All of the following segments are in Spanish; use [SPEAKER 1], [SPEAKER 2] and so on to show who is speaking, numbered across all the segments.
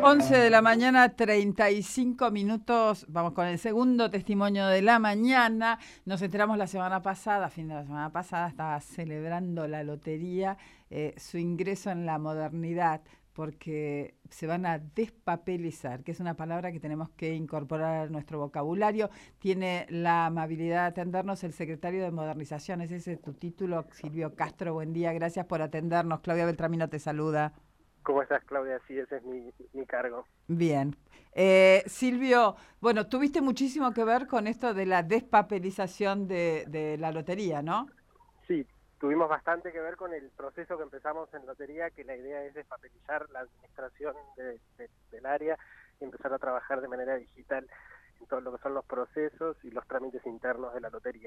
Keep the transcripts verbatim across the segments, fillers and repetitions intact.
[SPEAKER 1] once de la mañana, treinta y cinco minutos. Vamos con el segundo testimonio de la mañana. Nos enteramos la semana pasada, fin de la semana pasada, estaba celebrando la lotería eh, su ingreso en la modernidad, porque se van a despapelizar, que es una palabra que tenemos que incorporar a nuestro vocabulario. Tiene la amabilidad de atendernos el secretario de Modernización. Ese es tu título, Silvio Castro. Buen día, gracias por atendernos. Claudia Beltramino te saluda.
[SPEAKER 2] ¿Cómo estás, Claudia? Sí, ese es mi, mi cargo.
[SPEAKER 1] Bien. Eh, Silvio, bueno, tuviste muchísimo que ver con esto de la despapelización de, de la lotería, ¿no?
[SPEAKER 2] Sí, tuvimos bastante que ver con el proceso que empezamos en lotería, que la idea es despapelizar la administración de, de, del área y empezar a trabajar de manera digital en todo lo que son los procesos y los trámites internos de la lotería.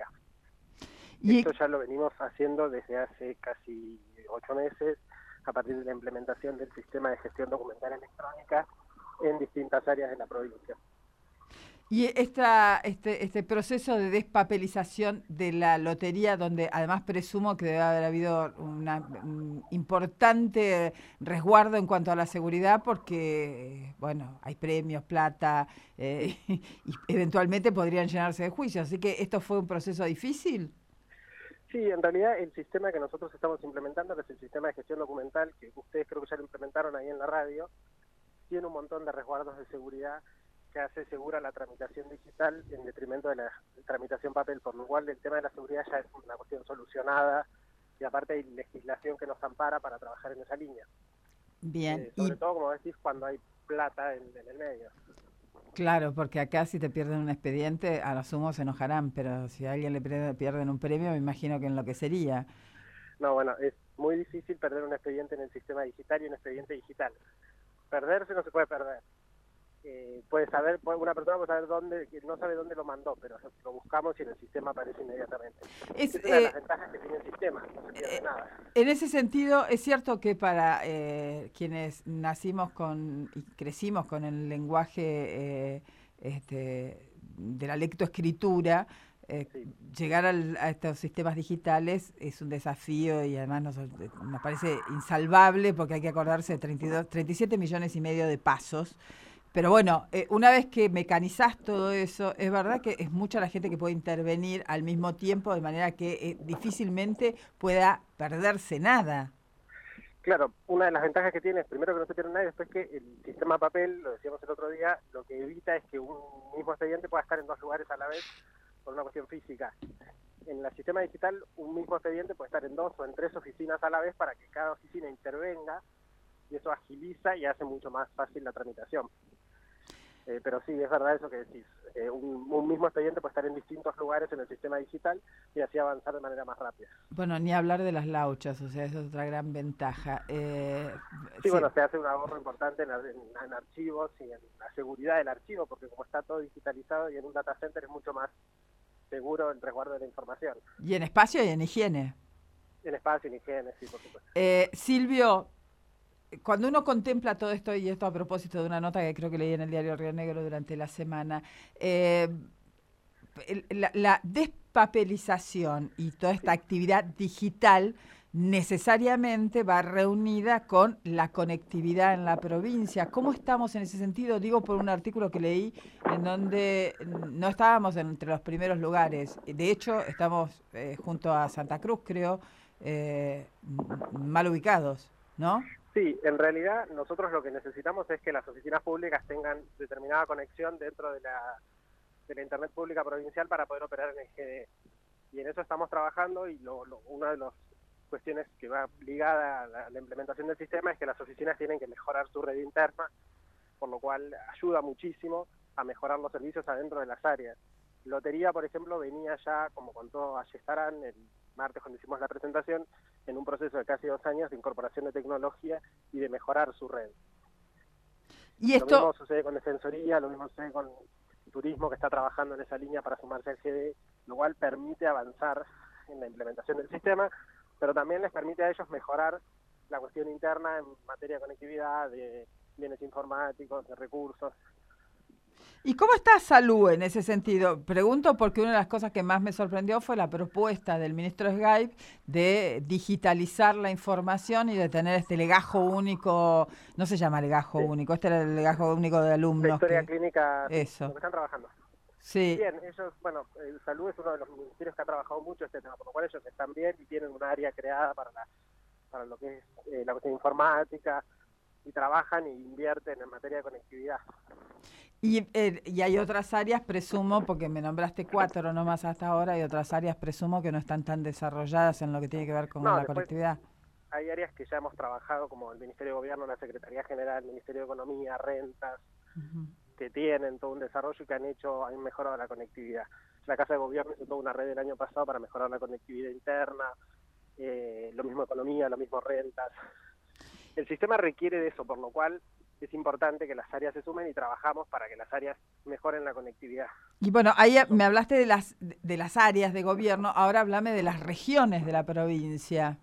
[SPEAKER 2] Y esto ya lo venimos haciendo desde hace casi ocho meses, a partir de la implementación del sistema de gestión documental electrónica en distintas áreas de la provincia.
[SPEAKER 1] Y esta, este, este proceso de despapelización de la lotería, donde además presumo que debe haber habido una, un importante resguardo en cuanto a la seguridad, porque, bueno, hay premios, plata, eh, y eventualmente podrían llenarse de juicios. Así que, ¿esto fue un proceso difícil?
[SPEAKER 2] Sí, en realidad el sistema que nosotros estamos implementando, que es el sistema de gestión documental, que ustedes creo que ya lo implementaron ahí en la radio, tiene un montón de resguardos de seguridad que hace segura la tramitación digital en detrimento de la tramitación papel, por lo cual el tema de la seguridad ya es una cuestión solucionada y aparte hay legislación que nos ampara para trabajar en esa línea.
[SPEAKER 1] Bien.
[SPEAKER 2] Eh, sobre
[SPEAKER 1] y...
[SPEAKER 2] todo, como decís, cuando hay plata en, en el medio.
[SPEAKER 1] Claro, porque acá si te pierden un expediente, a lo sumo se enojarán, pero si a alguien le pierden un premio, me imagino que enloquecería.
[SPEAKER 2] No, bueno, es muy difícil perder un expediente en el sistema digital y un expediente digital. Perderse no se puede perder. Eh, puede saber, una persona puede saber dónde, no sabe dónde lo mandó, pero lo buscamos y en el sistema aparece inmediatamente. Es, es una eh, de las ventajas que tiene el sistema, no se pierde eh, nada.
[SPEAKER 1] En ese sentido, es cierto que para eh, quienes nacimos con y crecimos con el lenguaje eh, este, de la lectoescritura, eh, sí. llegar al, a estos sistemas digitales es un desafío y además nos, nos parece insalvable porque hay que acordarse de treinta y dos, treinta y siete millones y medio de pasos. Pero bueno, eh, una vez que mecanizás todo eso, es verdad que es mucha la gente que puede intervenir al mismo tiempo, de manera que eh, difícilmente pueda perderse nada.
[SPEAKER 2] Claro, una de las ventajas que tiene es primero que no se pierde nada y después que el sistema papel, lo decíamos el otro día, lo que evita es que un mismo expediente pueda estar en dos lugares a la vez por una cuestión física. En el sistema digital, un mismo expediente puede estar en dos o en tres oficinas a la vez para que cada oficina intervenga y eso agiliza y hace mucho más fácil la tramitación. Eh, pero sí, es verdad eso que decís. Eh, un, un mismo expediente puede estar en distintos lugares en el sistema digital y así avanzar de manera más rápida.
[SPEAKER 1] Bueno, ni hablar de las lauchas, o sea, esa es otra gran ventaja. Eh,
[SPEAKER 2] sí, sí, bueno, se hace un ahorro importante en, en, en archivos y en la seguridad del archivo, porque como está todo digitalizado y en un data center es mucho más seguro el resguardo de la información.
[SPEAKER 1] Y en espacio y en higiene.
[SPEAKER 2] En espacio y en higiene, sí, por supuesto.
[SPEAKER 1] Eh, Silvio, cuando uno contempla todo esto, y esto a propósito de una nota que creo que leí en el diario Río Negro durante la semana, eh, la, la despapelización y toda esta sí. actividad digital necesariamente va reunida con la conectividad en la provincia. ¿Cómo estamos en ese sentido? Digo por un artículo que leí en donde no estábamos entre los primeros lugares. De hecho, estamos eh, junto a Santa Cruz, creo, eh, mal ubicados, ¿no?
[SPEAKER 2] Sí, en realidad nosotros lo que necesitamos es que las oficinas públicas tengan determinada conexión dentro de la, de la Internet pública provincial para poder operar en el G D E. Y en eso estamos trabajando y lo, lo, una de las cuestiones que va ligada a la, a la implementación del sistema es que las oficinas tienen que mejorar su red interna, por lo cual ayuda muchísimo a mejorar los servicios adentro de las áreas. Lotería, por ejemplo, venía ya, como contó Ayestarán el martes cuando hicimos la presentación, en un proceso de casi dos años de incorporación de tecnología y de mejorar su red.
[SPEAKER 1] ¿Y esto?
[SPEAKER 2] Lo mismo sucede con Defensoría, lo mismo sucede con Turismo, que está trabajando en esa línea para sumarse al G D E, lo cual permite avanzar en la implementación del sistema, pero también les permite a ellos mejorar la cuestión interna en materia de conectividad, de bienes informáticos, de recursos.
[SPEAKER 1] ¿Y cómo está Salud en ese sentido? Pregunto porque una de las cosas que más me sorprendió fue la propuesta del ministro Sgaib de digitalizar la información y de tener este legajo único, no se llama legajo
[SPEAKER 2] Sí.
[SPEAKER 1] único, este era el legajo único de
[SPEAKER 2] La
[SPEAKER 1] alumnos.
[SPEAKER 2] historia
[SPEAKER 1] Que,
[SPEAKER 2] clínica, sí,
[SPEAKER 1] eso.
[SPEAKER 2] lo que están trabajando.
[SPEAKER 1] Sí.
[SPEAKER 2] Bien, ellos, bueno, el Salud es uno de los ministerios que ha trabajado mucho este tema, por lo cual ellos están bien y tienen un área creada para la, para lo que es eh, la cuestión informática, y trabajan e invierten en materia de conectividad.
[SPEAKER 1] Y, eh, y hay otras áreas, presumo, porque me nombraste cuatro nomás hasta ahora, hay otras áreas, presumo, que no están tan desarrolladas en lo que tiene que ver con
[SPEAKER 2] No,
[SPEAKER 1] la
[SPEAKER 2] después
[SPEAKER 1] conectividad.
[SPEAKER 2] hay áreas que ya hemos trabajado, como el Ministerio de Gobierno, la Secretaría General, el Ministerio de Economía, Rentas, uh-huh. que tienen todo un desarrollo y que han hecho, han mejorado la conectividad. La Casa de Gobierno hizo toda una red el año pasado para mejorar la conectividad interna, eh, lo mismo Economía, lo mismo Rentas. El sistema requiere de eso, por lo cual es importante que las áreas se sumen y trabajamos para que las áreas mejoren la conectividad.
[SPEAKER 1] Y bueno, ahí me hablaste de las de las áreas de gobierno, ahora háblame de las regiones de la provincia.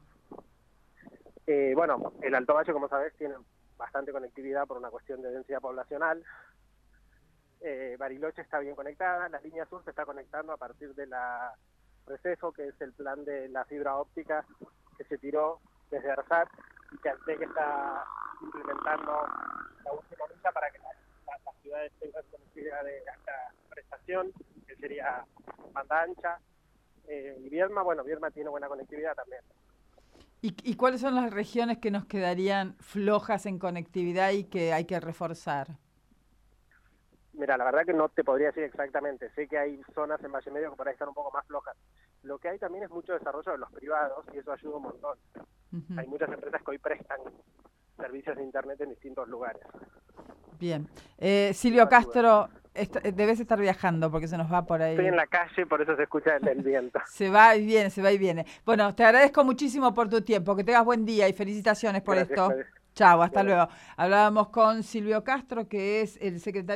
[SPEAKER 2] Eh, bueno, el Alto Valle, como sabés, tiene bastante conectividad por una cuestión de densidad poblacional. Eh, Bariloche está bien conectada, la línea sur se está conectando a partir de la Receso, que es el plan de la fibra óptica que se tiró desde ARSAT, y que Antec está implementando la última milla para que las, las, las ciudades tengan conectividad de alta prestación, que sería banda ancha. Eh, y Viedma, bueno, Viedma tiene buena conectividad también.
[SPEAKER 1] ¿Y, ¿Y cuáles son las regiones que nos quedarían flojas en conectividad y que hay que reforzar?
[SPEAKER 2] Mira, la verdad que no te podría decir exactamente. Sé que hay zonas en Valle Medio que por ahí están un poco más flojas. Lo que hay también es mucho desarrollo de los privados y eso ayuda un montón. Uh-huh. Hay muchas empresas que hoy prestan servicios de internet en distintos lugares.
[SPEAKER 1] Bien. Eh, Silvio Castro, est- debes estar viajando porque se nos va por ahí.
[SPEAKER 2] Estoy en la calle, por eso se escucha el, el viento.
[SPEAKER 1] Se va y viene, se va y viene. Bueno, te agradezco muchísimo por tu tiempo. Que tengas buen día y felicitaciones por
[SPEAKER 2] Gracias,
[SPEAKER 1] esto.
[SPEAKER 2] Claudia.
[SPEAKER 1] Chao, hasta
[SPEAKER 2] Bueno.
[SPEAKER 1] luego. Hablábamos con Silvio Castro, que es el secretario